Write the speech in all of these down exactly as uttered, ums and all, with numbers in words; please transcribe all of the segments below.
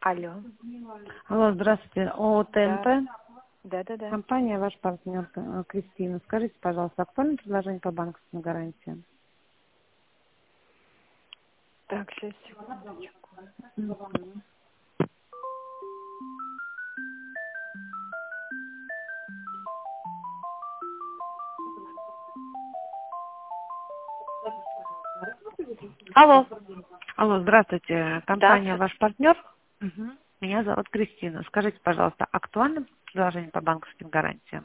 Алло. Алло, здравствуйте. ООО Да. ТНП, Да, да, да. компания, ваш партнер э, Кристина. Скажите, пожалуйста, актуальное предложение по банковской гарантии? Так, сейчас, секундочку. Мгм. Алло. Алло, здравствуйте. Да, Компания, с- ваш партнер? Мгм. Меня зовут Кристина. Скажите, пожалуйста, актуальное предложение по банковским гарантиям?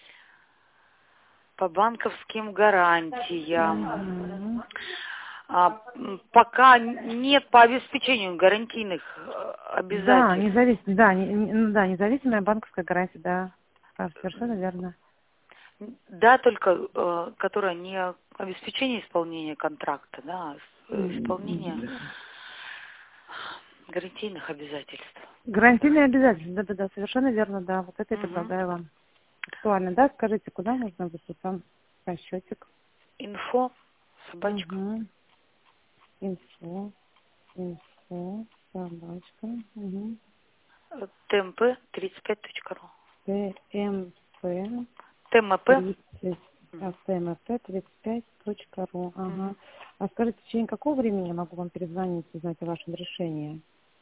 по банковским гарантиям. Мгм. А, м, пока нет по обеспечению гарантийных э, Да, обязательств. независимая, да, не- не- ну да, независимая банковская гарантия, да. А, совершенно верно. Да, только э, которая не обеспечение исполнения контракта, да, а с- э, исполнение Мгм. гарантийных обязательств. Гарантийные обязательства, да-да-да, совершенно верно, да. Вот это я Угу. предлагаю вам. Актуально, да? Скажите, куда можно выслать вам расчетик? Инфо, собачка, Угу. Инфо, инфо, собачка, угу. э, тмп тридцать пять точка ру. ТМП ТМП. тридцать, а, Мгм. ТМП тридцать пять точка ру, ага. Мгм. А скажите, в течение какого времени я могу вам перезвонить и узнать о вашем решении?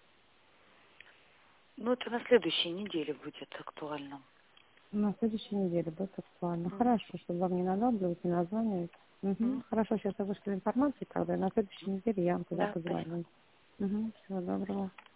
Ну, это на следующей неделе будет актуально. На следующей неделе будет актуально. Мгм. Хорошо, чтобы вам не надобливать, не названивать. Угу. Мгм. Хорошо, сейчас я вышлю информацию, тогда на следующей неделе я вам туда Да, спасибо. позвоню. Угу. Всего доброго.